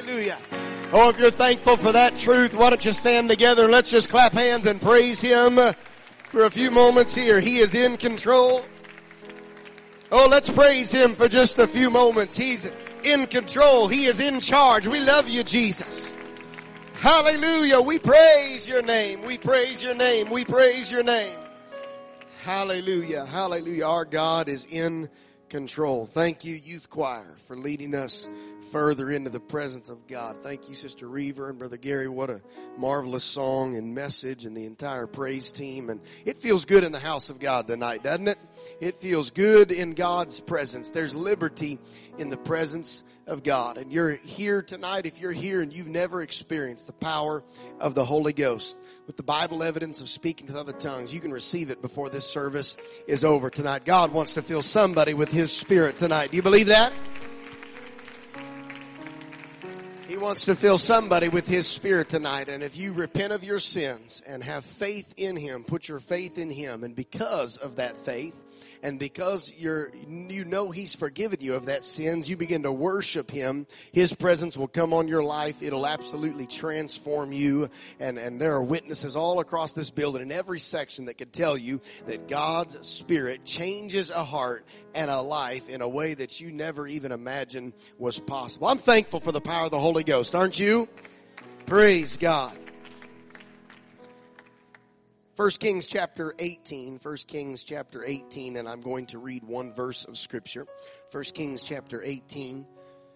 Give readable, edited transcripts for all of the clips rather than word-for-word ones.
Hallelujah. Oh, if you're thankful for that truth, why don't you stand together and let's just clap hands and praise Him for a few moments here. He is in control. Oh, let's praise Him for just a few moments. He's in control. He is in charge. We love you, Jesus. Hallelujah. We praise your name. We praise your name. We praise your name. Hallelujah. Hallelujah. Our God is in control. Thank you, youth choir, for leading us further into the presence of God. Thank you, Sister Reaver and Brother Gary. What a marvelous song and message, and the entire praise team. And it feels good in the house of God tonight, doesn't it? It feels good in God's presence. There's liberty in the presence of God. And you're here tonight. If you're here and you've never experienced the power of the Holy Ghost with the Bible evidence of speaking with other tongues, you can receive it before this service is over tonight. God wants to fill somebody with His Spirit tonight. Do you believe that? He wants to fill somebody with His Spirit tonight. And if you repent of your sins and have faith in Him, put your faith in Him, and because of that faith, and because you know He's forgiven you of that sins, you begin to worship Him. His presence will come on your life. It'll absolutely transform you. And there are witnesses all across this building in every section that could tell you that God's Spirit changes a heart and a life in a way that you never even imagined was possible. I'm thankful for the power of the Holy Ghost, aren't you? Praise God. 1 Kings chapter 18, 1 Kings chapter 18, and I'm going to read one verse of Scripture. 1 Kings chapter 18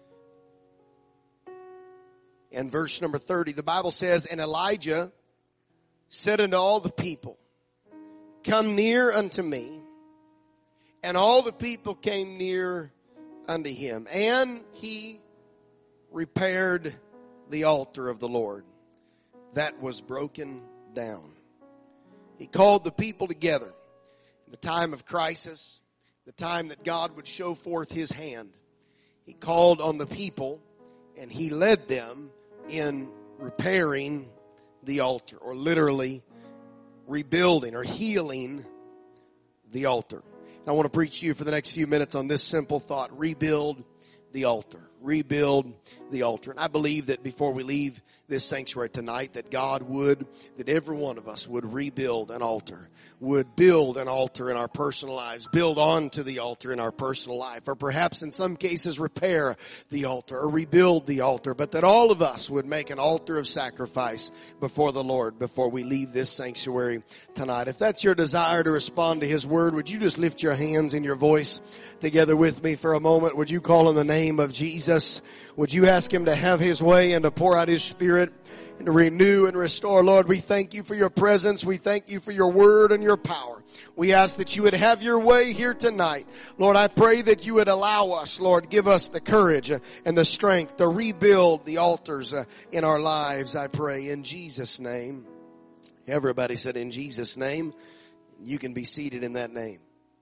and verse number 30. The Bible says, "And Elijah said unto all the people, Come near unto me. And all the people came near unto him. And he repaired the altar of the Lord that was broken down." He called the people together in the time of crisis, the time that God would show forth His hand. He called on the people and He led them in repairing the altar, or literally rebuilding or healing the altar. And I want to preach to you for the next few minutes on this simple thought: rebuild the altar. Rebuild the altar. And I believe that before we leave this sanctuary tonight, that God would, that every one of us would rebuild an altar, would build an altar in our personal lives, build onto the altar in our personal life, or perhaps in some cases repair the altar or rebuild the altar, but that all of us would make an altar of sacrifice before the Lord before we leave this sanctuary tonight. If that's your desire to respond to His Word, would you just lift your hands and your voice together with me for a moment? Would you call on the name of Jesus? Would you ask Him to have His way and to pour out His Spirit and to renew and restore? Lord, we thank You for Your presence. We thank You for Your Word and Your power. We ask that You would have Your way here tonight. Lord, I pray that You would allow us, Lord, give us the courage and the strength to rebuild the altars in our lives, I pray, in Jesus' name. Everybody said in Jesus' name. You can be seated in that name.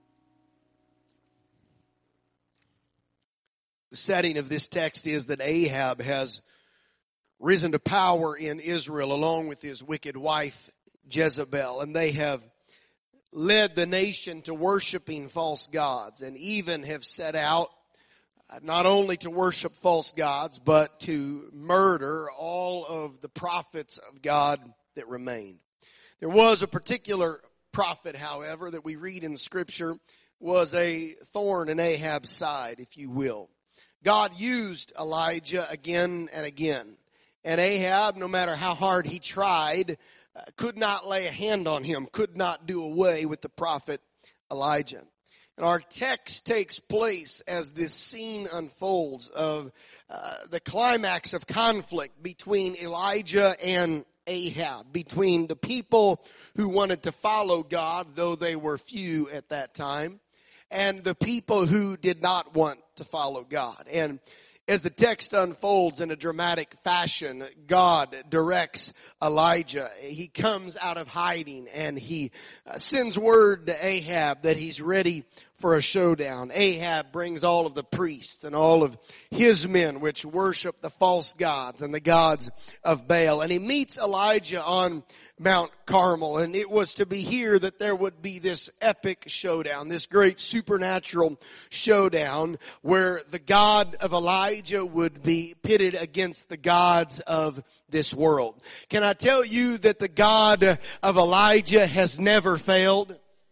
The setting of this text is that Ahab has risen to power in Israel along with his wicked wife Jezebel, and they have led the nation to worshiping false gods, and even have set out not only to worship false gods, but to murder all of the prophets of God that remained. There was a particular prophet, however, that we read in Scripture was a thorn in Ahab's side, if you will. God used Elijah again and again. And Ahab, no matter how hard he tried, could not lay a hand on him, could not do away with the prophet Elijah. And our text takes place as this scene unfolds of the climax of conflict between Elijah and Ahab, between the people who wanted to follow God, though they were few at that time, and the people who did not want to follow God. And as the text unfolds in a dramatic fashion, God directs Elijah. He comes out of hiding and he sends word to Ahab that he's ready for a showdown. Ahab brings all of the priests and all of his men which worship the false gods and the gods of Baal. And he meets Elijah on Mount Carmel, and it was to be here that there would be this epic showdown, this great supernatural showdown where the God of Elijah would be pitted against the gods of this world. Can I tell you that the God of Elijah has never failed?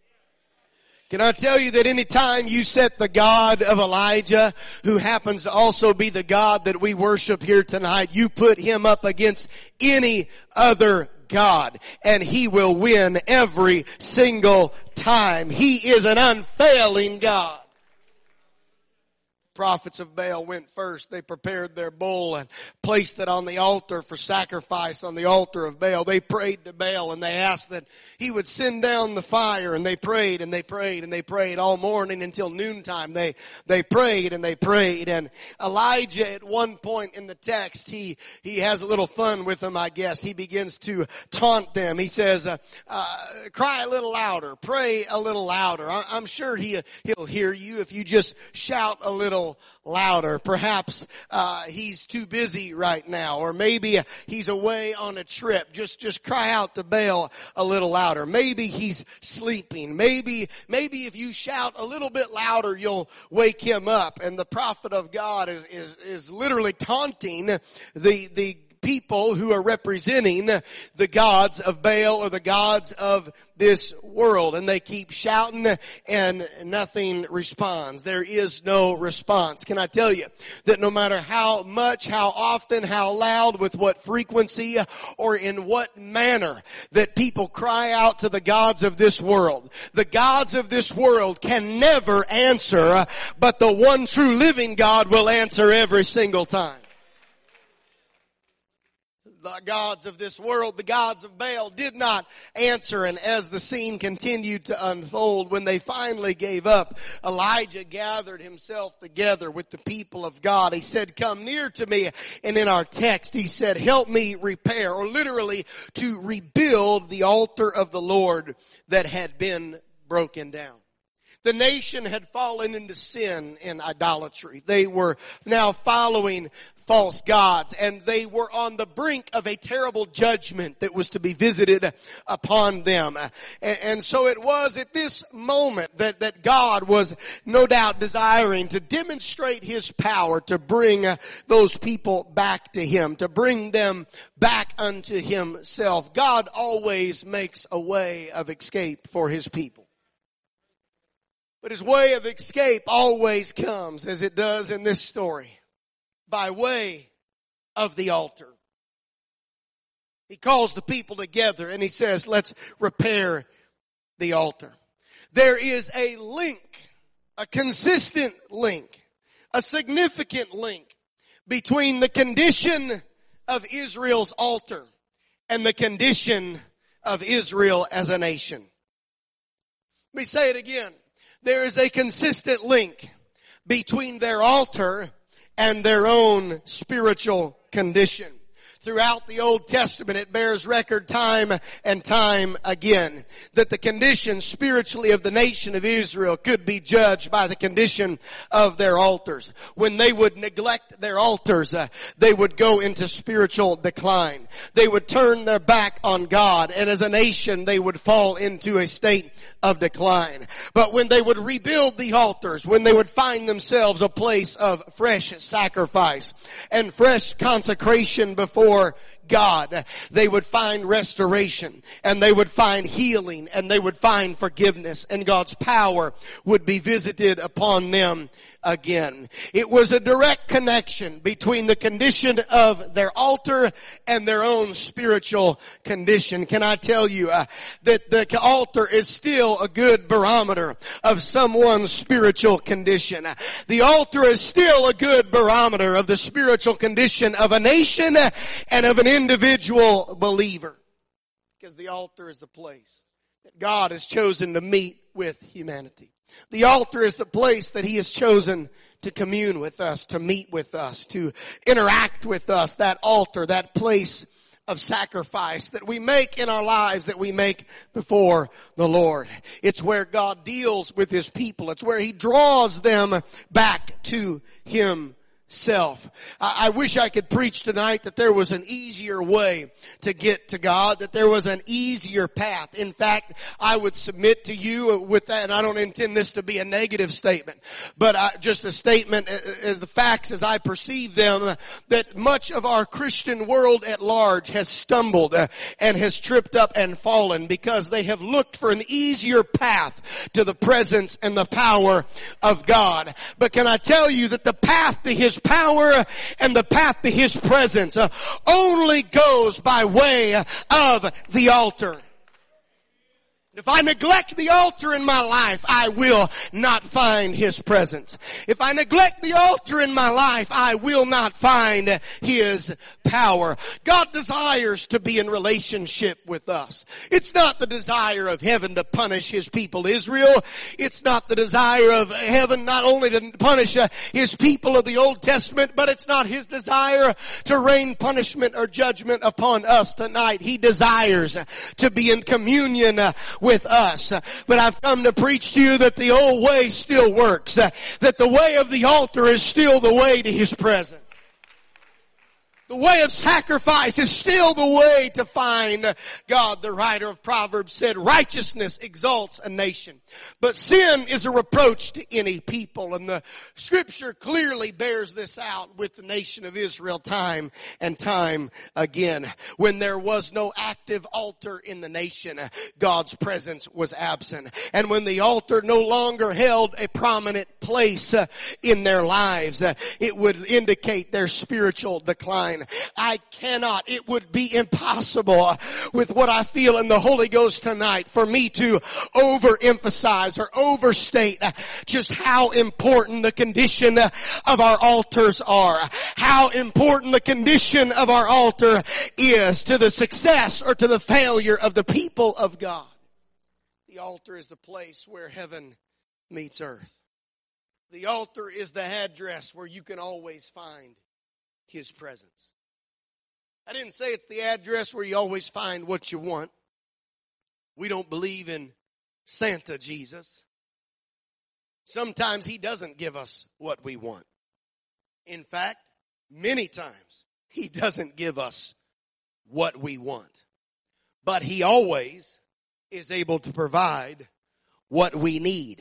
Can I tell you that any time you set the God of Elijah, who happens to also be the God that we worship here tonight, you put him up against any other God, and he will win every single time. He is an unfailing God. Prophets of Baal went first. They prepared their bull and placed it on the altar for sacrifice on the altar of Baal. They prayed to Baal and they asked that he would send down the fire, and they prayed and they prayed and they prayed all morning until noontime. They prayed and they prayed, and Elijah at one point in the text, he has a little fun with them, I guess. He begins to taunt them. He says, cry a little louder, pray a little louder. I'm sure he'll hear you if you just shout a little louder. Perhaps he's too busy right now, or maybe he's away on a trip. Just cry out to Baal a little louder. Maybe he's sleeping. Maybe if you shout a little bit louder, you'll wake him up. And the prophet of God is literally taunting the people who are representing the gods of Baal or the gods of this world. And they keep shouting and nothing responds. There is no response. Can I tell you that no matter how much, how often, how loud, with what frequency, or in what manner that people cry out to the gods of this world, the gods of this world can never answer, but the one true living God will answer every single time. The gods of this world, the gods of Baal, did not answer. And as the scene continued to unfold, when they finally gave up, Elijah gathered himself together with the people of God. He said, come near to me. And in our text, he said, help me repair, or literally to rebuild the altar of the Lord that had been broken down. The nation had fallen into sin and idolatry. They were now following false gods, and they were on the brink of a terrible judgment that was to be visited upon them. And so it was at this moment that God was no doubt desiring to demonstrate his power to bring those people back to him, to bring them back unto himself. God always makes a way of escape for his people. But his way of escape always comes, as it does in this story, by way of the altar. He calls the people together and he says, let's repair the altar. There is a link, a consistent link, a significant link between the condition of Israel's altar and the condition of Israel as a nation. Let me say it again. There is a consistent link between their altar and their own spiritual condition. Throughout the Old Testament, it bears record time and time again that the condition spiritually of the nation of Israel could be judged by the condition of their altars. When they would neglect their altars, they would go into spiritual decline. They would turn their back on God, and as a nation, they would fall into a state of decline. But when they would rebuild the altars, when they would find themselves a place of fresh sacrifice and fresh consecration before God, they would find restoration, and they would find healing, and they would find forgiveness, and God's power would be visited upon them again. It was a direct connection between the condition of their altar and their own spiritual condition. Can I tell you that the altar is still a good barometer of someone's spiritual condition? The altar is still a good barometer of the spiritual condition of a nation and of an individual believer. Because the altar is the place that God has chosen to meet with humanity. The altar is the place that he has chosen to commune with us, to meet with us, to interact with us. That altar, that place of sacrifice that we make in our lives, that we make before the Lord. It's where God deals with His people. It's where He draws them back to Himself. I wish I could preach tonight that there was an easier way to get to God, that there was an easier path. In fact, I would submit to you with that, and I don't intend this to be a negative statement, but just a statement as the facts as I perceive them, that much of our Christian world at large has stumbled and has tripped up and fallen because they have looked for an easier path to the presence and the power of God. But can I tell you that the path to His power and the path to His presence only goes by way of the altar. If I neglect the altar in my life, I will not find His presence. If I neglect the altar in my life, I will not find His power. God desires to be in relationship with us. It's not the desire of heaven to punish His people Israel. It's not the desire of heaven not only to punish His people of the Old Testament, but it's not His desire to rain punishment or judgment upon us tonight. He desires to be in communion with us. But I've come to preach to you that the old way still works. That the way of the altar is still the way to His presence. The way of sacrifice is still the way to find God. The writer of Proverbs said, righteousness exalts a nation, but sin is a reproach to any people. And the scripture clearly bears this out with the nation of Israel time and time again. When there was no active altar in the nation, God's presence was absent. And when the altar no longer held a prominent place in their lives, it would indicate their spiritual decline. It would be impossible with what I feel in the Holy Ghost tonight for me to overemphasize or overstate just how important the condition of our altars are. How important the condition of our altar is to the success or to the failure of the people of God. The altar is the place where heaven meets earth. The altar is the address where you can always find His presence. I didn't say it's the address where you always find what you want. We don't believe in Santa Jesus. Sometimes He doesn't give us what we want. In fact, many times He doesn't give us what we want. But He always is able to provide what we need.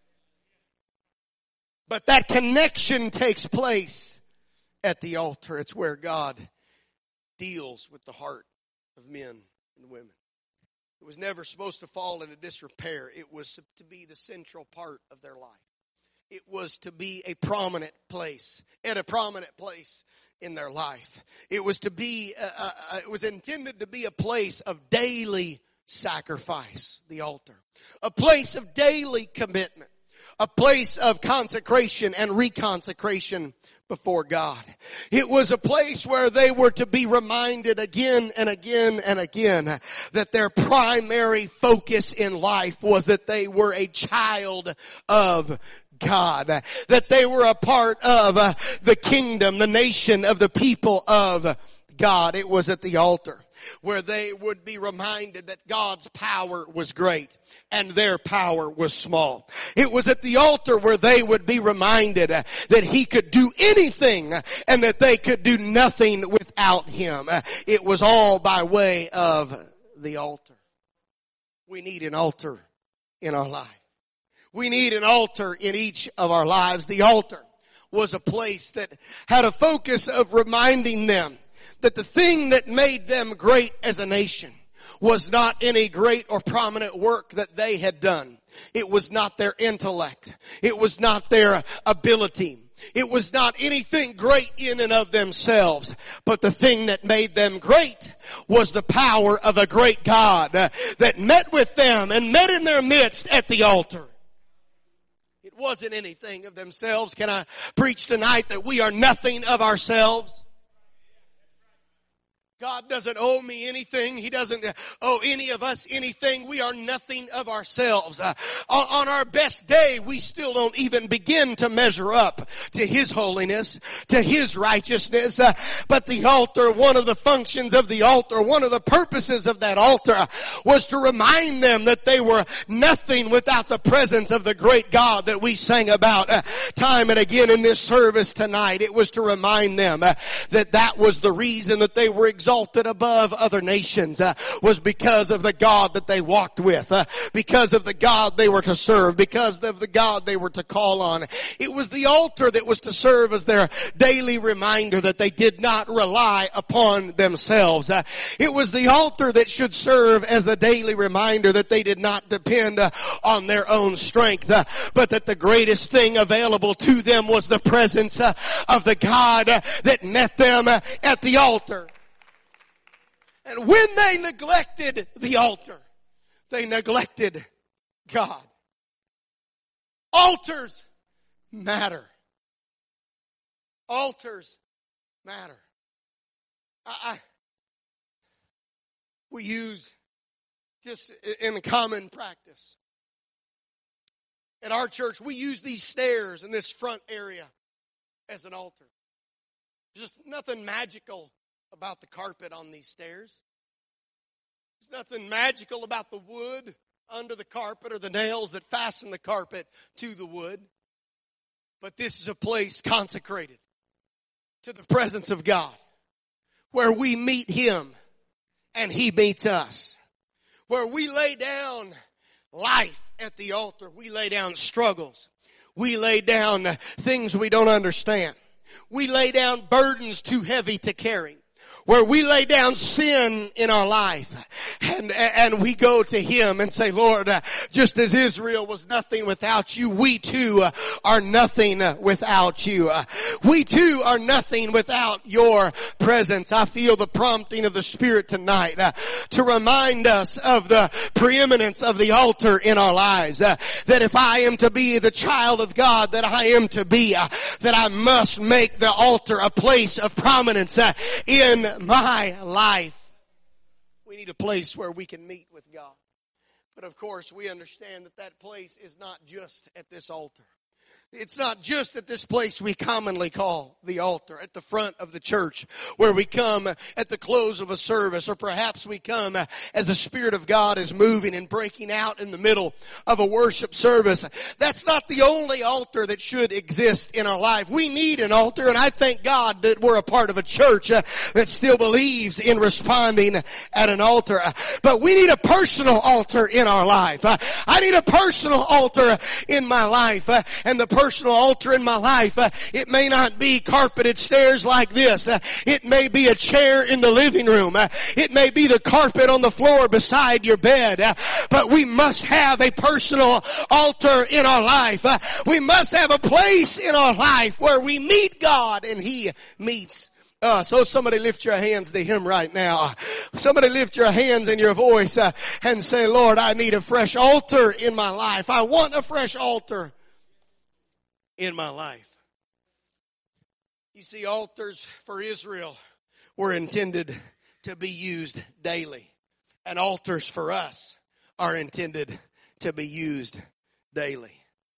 But that connection takes place at the altar. It's where God deals with the heart of men and women. It was never supposed to fall into disrepair. It was to be the central part of their life. It was to be a prominent place, at a prominent place in their life. It was to be, it was intended to be a place of daily sacrifice, the altar. A place of daily commitment. A place of consecration and reconsecration before God. It was a place where they were to be reminded again and again and again that their primary focus in life was that they were a child of God, that they were a part of the kingdom, the nation of the people of God. It was at the altar where they would be reminded that God's power was great and their power was small. It was at the altar where they would be reminded that He could do anything and that they could do nothing without Him. It was all by way of the altar. We need an altar in our life. We need an altar in each of our lives. The altar was a place that had a focus of reminding them that the thing that made them great as a nation was not any great or prominent work that they had done. It was not their intellect. It was not their ability. It was not anything great in and of themselves. But the thing that made them great was the power of a great God that met with them and met in their midst at the altar. It wasn't anything of themselves. Can I preach tonight that we are nothing of ourselves? God doesn't owe me anything. He doesn't owe any of us anything. We are nothing of ourselves. On our best day, we still don't even begin to measure up to His holiness, to His righteousness. But the altar, one of the functions of the altar, one of the purposes of that altar was to remind them that they were nothing without the presence of the great God that we sang about time and again in this service tonight. It was to remind them that was the reason that they were exalted above other nations, was because of the God that they walked with, because of the God they were to serve, because of the God they were to call on. It was the altar that was to serve as their daily reminder that they did not rely upon themselves. It was the altar that should serve as the daily reminder that they did not depend on their own strength, but that the greatest thing available to them was the presence of the God that met them at the altar. And when they neglected the altar, they neglected God. Altars matter. Altars matter. We use, just in common practice, at our church, we use these stairs in this front area as an altar. There's just nothing magical about the carpet on these stairs. There's nothing magical about the wood under the carpet or the nails that fasten the carpet to the wood. But this is a place consecrated to the presence of God, where we meet Him and He meets us, where we lay down life at the altar. We lay down struggles. We lay down things we don't understand. We lay down burdens too heavy to carry, where we lay down sin in our life and we go to Him and say, Lord, just as Israel was nothing without You, we too are nothing without You. We too are nothing without Your presence. I feel the prompting of the Spirit tonight to remind us of the preeminence of the altar in our lives. That if I am to be the child of God that I am to be, that I must make the altar a place of prominence in my life. We need a place where we can meet with God. But of course, we understand that place is not just at this altar. It's not just at this place we commonly call the altar, at the front of the church, where we come at the close of a service, or perhaps we come as the Spirit of God is moving and breaking out in the middle of a worship service. That's not the only altar that should exist in our life. We need an altar, and I thank God that we're a part of a church that still believes in responding at an altar. But we need a personal altar in our life. I need a personal altar in my life, and the personal altar in my life, it may not be carpeted stairs like this. It may be a chair in the living room. It may be the carpet on the floor beside your bed. But we must have a personal altar in our life. We must have a place in our life where we meet God and He meets us. So somebody lift your hands to Him right now. Somebody lift your hands and your voice and say, Lord, I need a fresh altar in my life. I want a fresh altar in my life. You see, altars for Israel were intended to be used daily, and altars for us are intended to be used daily.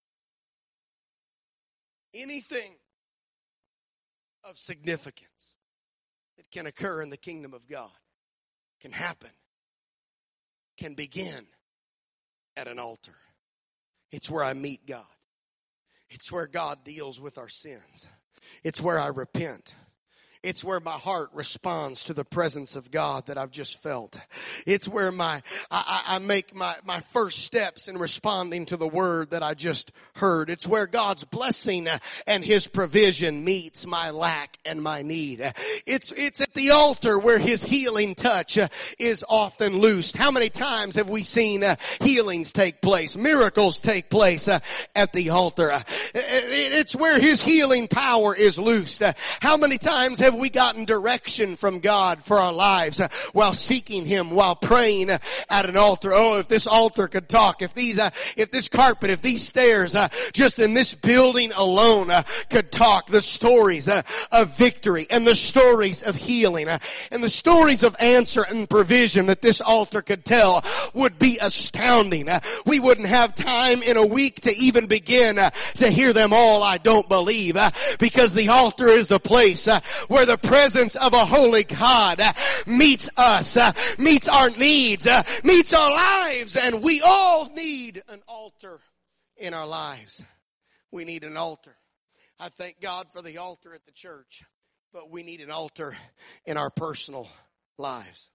Anything of significance that can occur in the kingdom of God can happen, can begin at an altar. It's where I meet God. It's where God deals with our sins. It's where I repent. It's where my heart responds to the presence of God that I've just felt. It's where I make my first steps in responding to the word that I just heard. It's where God's blessing and His provision meets my lack and my need. It's at the altar where His healing touch is often loosed. How many times have we seen healings take place, miracles take place at the altar? It's where His healing power is loosed. How many times have Have we gotten direction from God for our lives while seeking Him, while praying at an altar? Oh, if this altar could talk, if this carpet, if these stairs, just in this building alone could talk, the stories of victory and the stories of healing and the stories of answer and provision that this altar could tell would be astounding. We wouldn't have time in a week to even begin to hear them all, I don't believe, because the altar is the place where the presence of a holy God meets us, meets our needs, meets our lives, and we all need an altar in our lives. We need an altar. I thank God for the altar at the church, but we need an altar in our personal lives.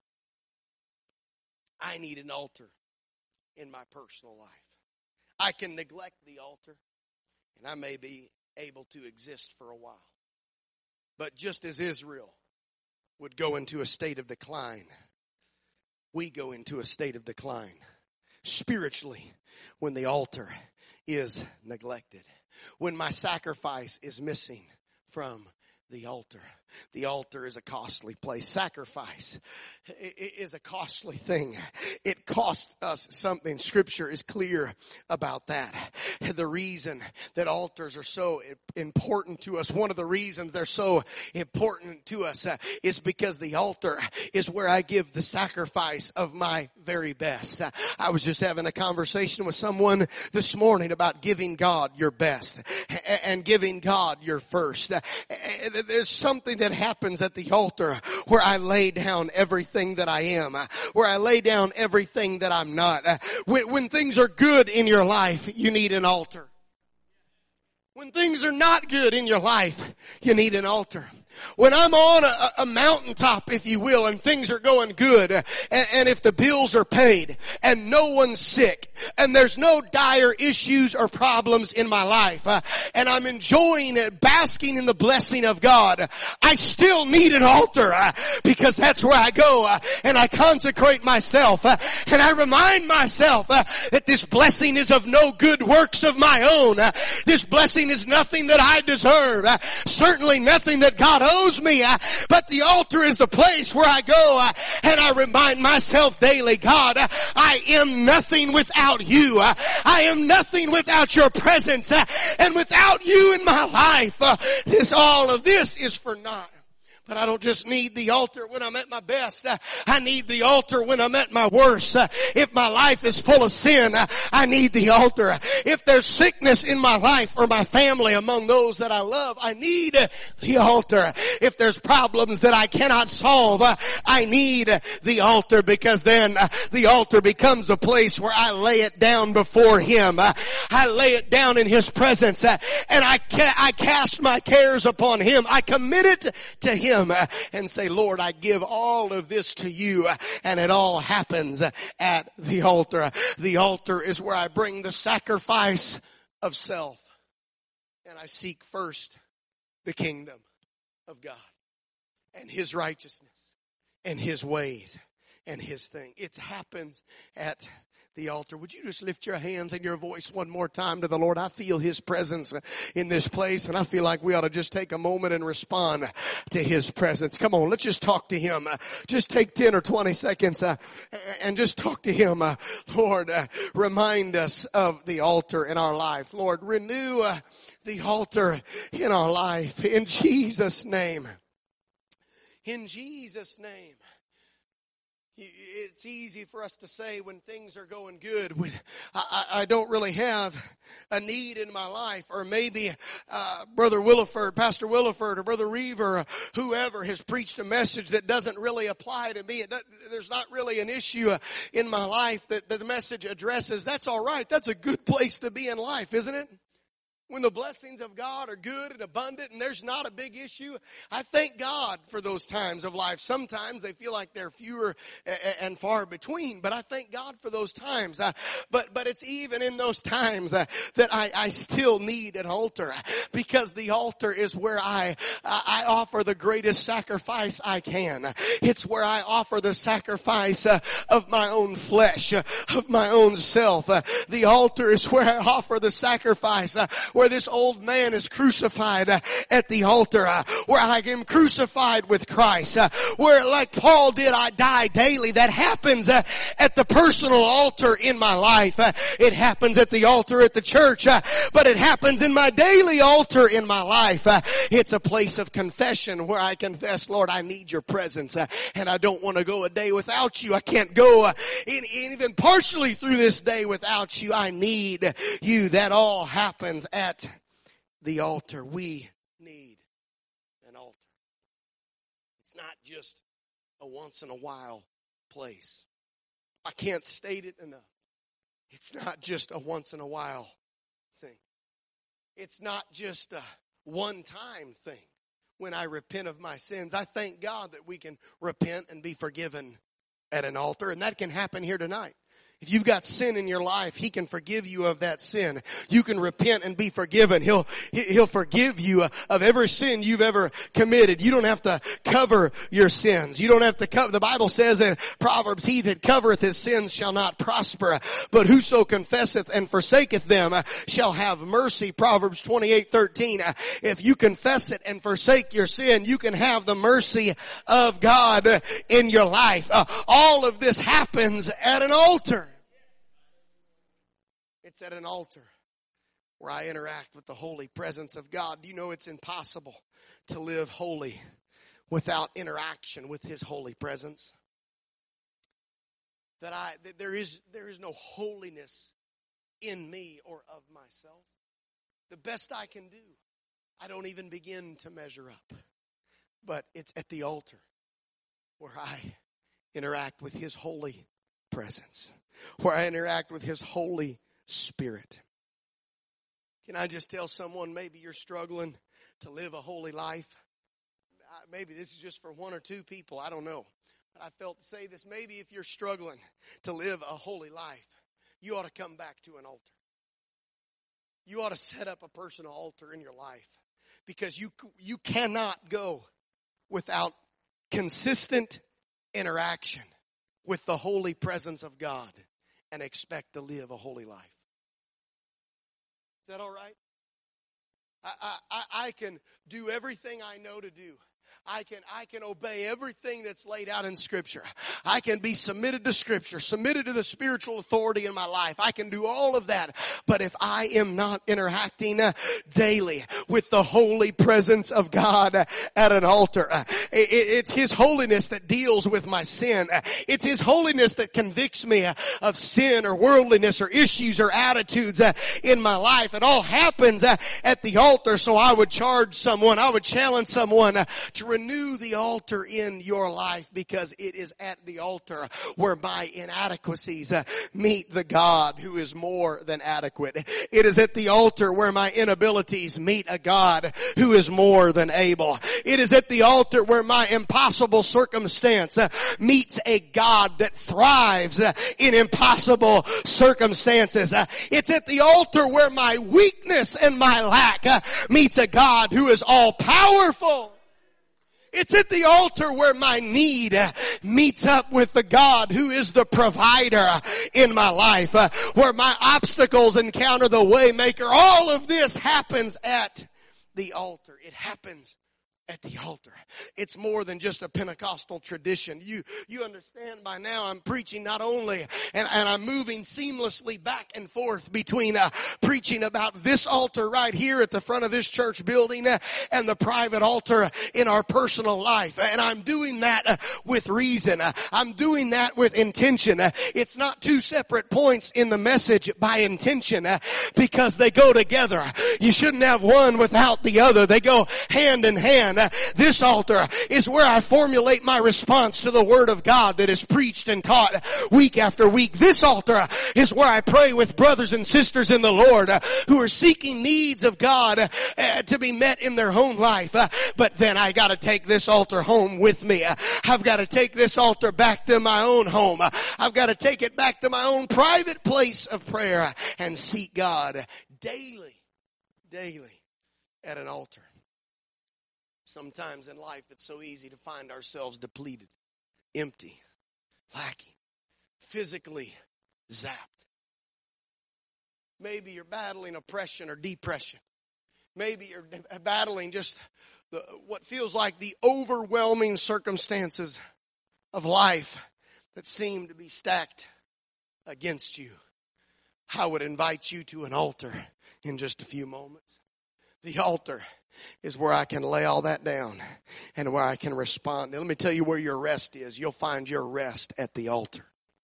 I need an altar in my personal life. I can neglect the altar, and I may be able to exist for a while. But just as Israel would go into a state of decline, we go into a state of decline spiritually when the altar is neglected. When my sacrifice is missing from the altar. The altar is a costly place. Sacrifice is a costly thing. It costs us something. Scripture is clear about that. The reason that altars are so important to us, one of the reasons they're so important to us is because the altar is where I give the sacrifice of my very best. I was just having a conversation with someone this morning about giving God your best and giving God your first. There's something that happens at the altar where I lay down everything that I am, where I lay down everything that I'm not. When things are good in your life, you need an altar. When things are not good in your life, you need an altar. When I'm on a mountaintop, if you will, and things are going good, and if the bills are paid, and no one's sick, and there's no dire issues or problems in my life, and I'm enjoying it, basking in the blessing of God, I still need an altar, because that's where I go, and I consecrate myself, and I remind myself that this blessing is of no good works of my own. This blessing is nothing that I deserve, certainly nothing that God owes me, but the altar is the place where I go and I remind myself daily, God, I am nothing without you. I am nothing without your presence, and without you in my life, all of this is for naught. But I don't just need the altar when I'm at my best. I need the altar when I'm at my worst. If my life is full of sin, I need the altar. If there's sickness in my life or my family among those that I love, I need the altar. If there's problems that I cannot solve, I need the altar, because then the altar becomes the place where I lay it down before Him. I lay it down in His presence, and I cast my cares upon Him. I commit it to Him. And say, Lord, I give all of this to you, and it all happens at the altar. The altar is where I bring the sacrifice of self, and I seek first the kingdom of God and His righteousness and His ways and His thing. It happens at the altar. Would you just lift your hands and your voice one more time to the Lord? I feel His presence in this place, and I feel like we ought to just take a moment and respond to His presence. Come on, let's just talk to Him. Just take 10 or 20 seconds and just talk to Him. Lord, remind us of the altar in our life. Lord, renew the altar in our life. In Jesus' name. In Jesus' name. It's easy for us to say when things are going good, when I don't really have a need in my life, or maybe Brother Williford, Pastor Williford, or Brother Reaver, whoever has preached a message that doesn't really apply to me. There's not really an issue in my life that the message addresses. That's all right. That's a good place to be in life, isn't it? When the blessings of God are good and abundant and there's not a big issue, I thank God for those times of life. Sometimes they feel like they're fewer and far between, but I thank God for those times. But it's even in those times that I still need an altar, because the altar is where I offer the greatest sacrifice I can. It's where I offer the sacrifice of my own flesh, of my own self. The altar is where I offer the sacrifice where this old man is crucified at the altar, where I am crucified with Christ, where like Paul did, I die daily. That happens at the personal altar in my life. It happens at the altar at the church, but it happens in my daily altar in my life. It's a place of confession where I confess, Lord, I need your presence, and I don't want to go a day without you. I can't go even partially through this day without you. I need you. That all happens at the altar. We need an altar. It's not just a once in a while place. I can't state it enough. It's not just a once in a while thing. It's not just a one-time thing. When I repent of my sins, I thank God that we can repent and be forgiven at an altar, and that can happen here tonight. If you've got sin in your life, He can forgive you of that sin. You can repent and be forgiven. He'll forgive you of every sin you've ever committed. You don't have to cover your sins. You don't have to cover. The Bible says in Proverbs, he that covereth his sins shall not prosper, but whoso confesseth and forsaketh them shall have mercy. Proverbs 28:13. If you confess it and forsake your sin, you can have the mercy of God in your life. All of this happens at an altar. It's at an altar where I interact with the holy presence of God. Do you know it's impossible to live holy without interaction with His holy presence? That there is no holiness in me or of myself. The best I can do, I don't even begin to measure up. But it's at the altar where I interact with His holy presence, where I interact with His Holy Spirit. Can I just tell someone, maybe you're struggling to live a holy life? Maybe this is just for one or two people, I don't know. But I felt to say this, maybe if you're struggling to live a holy life, you ought to come back to an altar. You ought to set up a personal altar in your life, because you cannot go without consistent interaction with the holy presence of God and expect to live a holy life. Is that all right? I can do everything I know to do. I can obey everything that's laid out in Scripture. I can be submitted to Scripture, submitted to the spiritual authority in my life. I can do all of that. But if I am not interacting daily with the holy presence of God at an altar, it's His holiness that deals with my sin. It's His holiness that convicts me of sin or worldliness or issues or attitudes in my life. It all happens at the altar. So I would challenge someone to renew the altar in your life, because it is at the altar where my inadequacies meet the God who is more than adequate. It is at the altar where my inabilities meet a God who is more than able. It is at the altar where my impossible circumstance meets a God that thrives in impossible circumstances. It's at the altar where my weakness and my lack meets a God who is all powerful. It's at the altar where my need meets up with the God who is the provider in my life, where my obstacles encounter the way maker. All of this happens at the altar. It happens at the altar. It's more than just a Pentecostal tradition. You understand by now I'm preaching not only, and I'm moving seamlessly back and forth between preaching about this altar right here at the front of this church building and the private altar in our personal life. And I'm doing that with reason. I'm doing that with intention. It's not two separate points in the message by intention, because they go together. You shouldn't have one without the other. They go hand in hand. This altar is where I formulate my response to the Word of God that is preached and taught week after week. This altar is where I pray with brothers and sisters in the Lord who are seeking needs of God to be met in their own life. But then I got to take this altar home with me. I've got to take this altar back to my own home. I've got to take it back to my own private place of prayer and seek God daily at an altar. Sometimes in life it's so easy to find ourselves depleted, empty, lacking, physically zapped. Maybe you're battling oppression or depression. Maybe you're battling just what feels like the overwhelming circumstances of life that seem to be stacked against you. I would invite you to an altar in just a few moments. The altar is where I can lay all that down and where I can respond. Now, let me tell you where your rest is. You'll find your rest at the altar.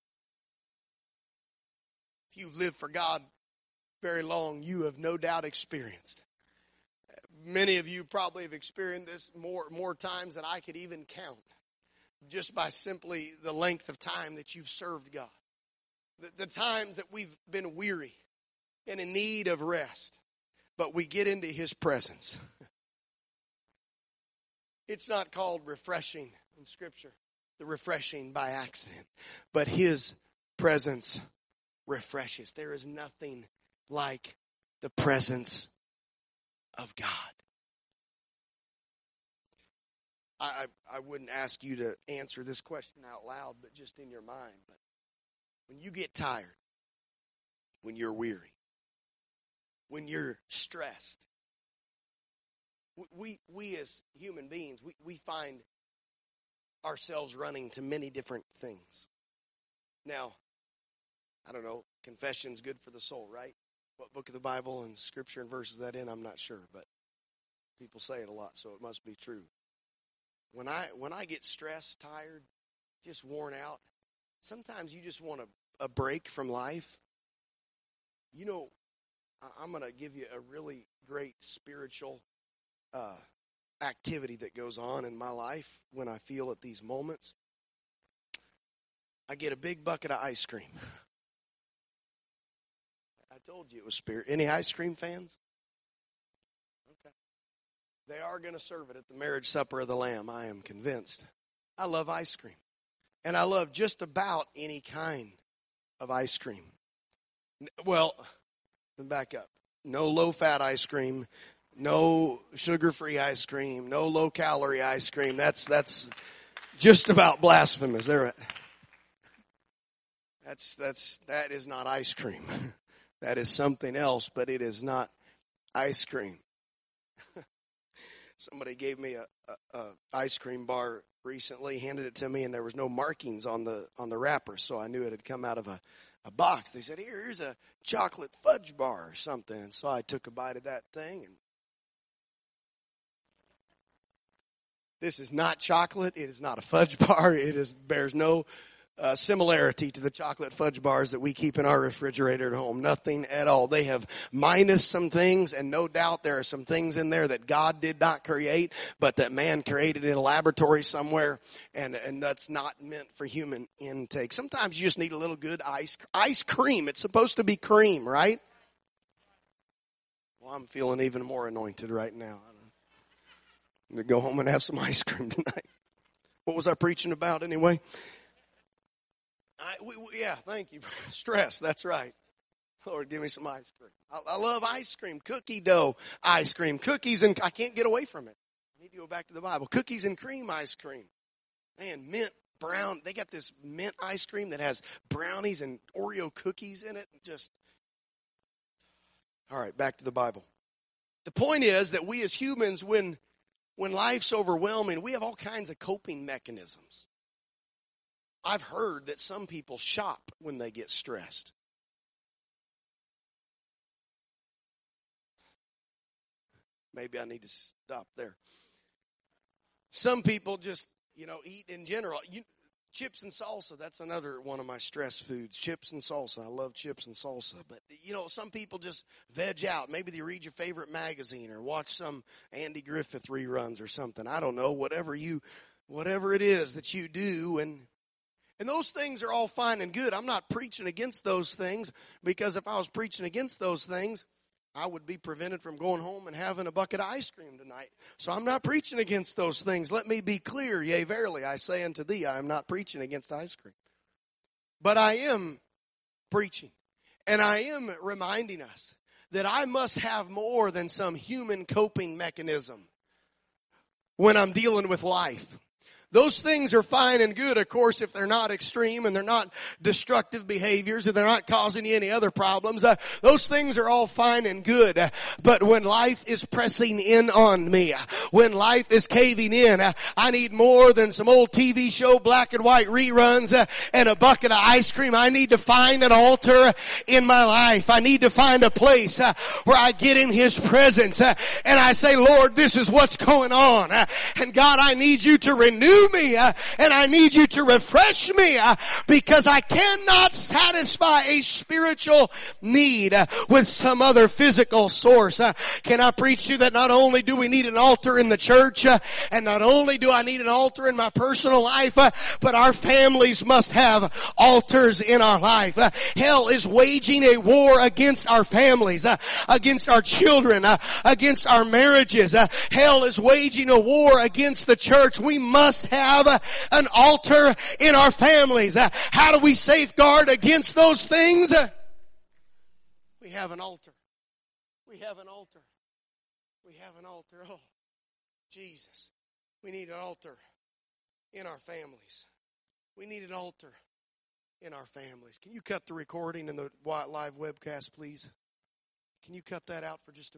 If you've lived for God very long, you have no doubt experienced. Many of you probably have experienced this more times than I could even count, just by simply the length of time that you've served God. The times that we've been weary and in need of rest, but we get into His presence. It's not called refreshing in Scripture, the refreshing by accident, but His presence refreshes. There is nothing like the presence of God. I wouldn't ask you to answer this question out loud, but just in your mind. But when you get tired, when you're weary, when you're stressed, we as human beings, we find ourselves running to many different things. Now, I don't know, confession's good for the soul, right? What book of the Bible and Scripture and verses that in, I'm not sure, but people say it a lot, so it must be true. When I get stressed, tired, just worn out, sometimes you just want a break from life. You know, I'm going to give you a really great spiritual activity that goes on in my life when I feel at these moments. I get a big bucket of ice cream. I told you it was spirit. Any ice cream fans? Okay. They are going to serve it at the marriage supper of the Lamb, I am convinced. I love ice cream. And I love just about any kind of ice cream. Well, back up. No low-fat ice cream. No sugar-free ice cream. No low-calorie ice cream. That's just about blasphemous. That is not ice cream. That is something else, but it is not ice cream. Somebody gave me a ice cream bar recently, handed it to me, and there was no markings on the wrapper, so I knew it had come out of a box. They said, here's a chocolate fudge bar or something. And so I took a bite of that thing. And this is not chocolate. It is not a fudge bar. Bears no similarity to the chocolate fudge bars that we keep in our refrigerator at home. Nothing at all. They have minus some things, and no doubt there are some things in there that God did not create, but that man created in a laboratory somewhere, and that's not meant for human intake. Sometimes you just need a little good ice cream. It's supposed to be cream, right? Well, I'm feeling even more anointed right now. I'm going to go home and have some ice cream tonight. What was I preaching about anyway? Yeah, thank you. Stress, that's right. Lord, give me some ice cream. I love ice cream, cookie dough ice cream, cookies, and I can't get away from it. I need to go back to the Bible. Cookies and cream ice cream. Man, mint, brown. They got this mint ice cream that has brownies and Oreo cookies in it. All right, back to the Bible. The point is that we as humans, when life's overwhelming, we have all kinds of coping mechanisms. I've heard that some people shop when they get stressed. Maybe I need to stop there. Some people just, eat in general. Chips and salsa, that's another one of my stress foods. Chips and salsa. I love chips and salsa. But, some people just veg out. Maybe they read your favorite magazine or watch some Andy Griffith reruns or something. I don't know, whatever it is that you do. And those things are all fine and good. I'm not preaching against those things, because if I was preaching against those things, I would be prevented from going home and having a bucket of ice cream tonight. So I'm not preaching against those things. Let me be clear. Yea, verily, I say unto thee, I am not preaching against ice cream. But I am preaching, and I am reminding us that I must have more than some human coping mechanism when I'm dealing with life. Those things are fine and good, of course, if they're not extreme and they're not destructive behaviors and they're not causing you any other problems. Those things are all fine and good. But when life is pressing in on me, when life is caving in, I need more than some old TV show black and white reruns and a bucket of ice cream. I need to find an altar in my life. I need to find a place where I get in His presence and I say, Lord, this is what's going on. And God, I need you to renew me and I need you to refresh me because I cannot satisfy a spiritual need with some other physical source. Can I preach to you that not only do we need an altar in the church and not only do I need an altar in my personal life, but our families must have altars in our life. Hell is waging a war against our families, against our children, against our marriages. Hell is waging a war against the church. We must have an altar in our families. How do we safeguard against those things? We have an altar. We have an altar. We have an altar. Oh, Jesus. We need an altar in our families. We need an altar in our families. Can you cut the recording and the live webcast, please? Can you cut that out for just a minute?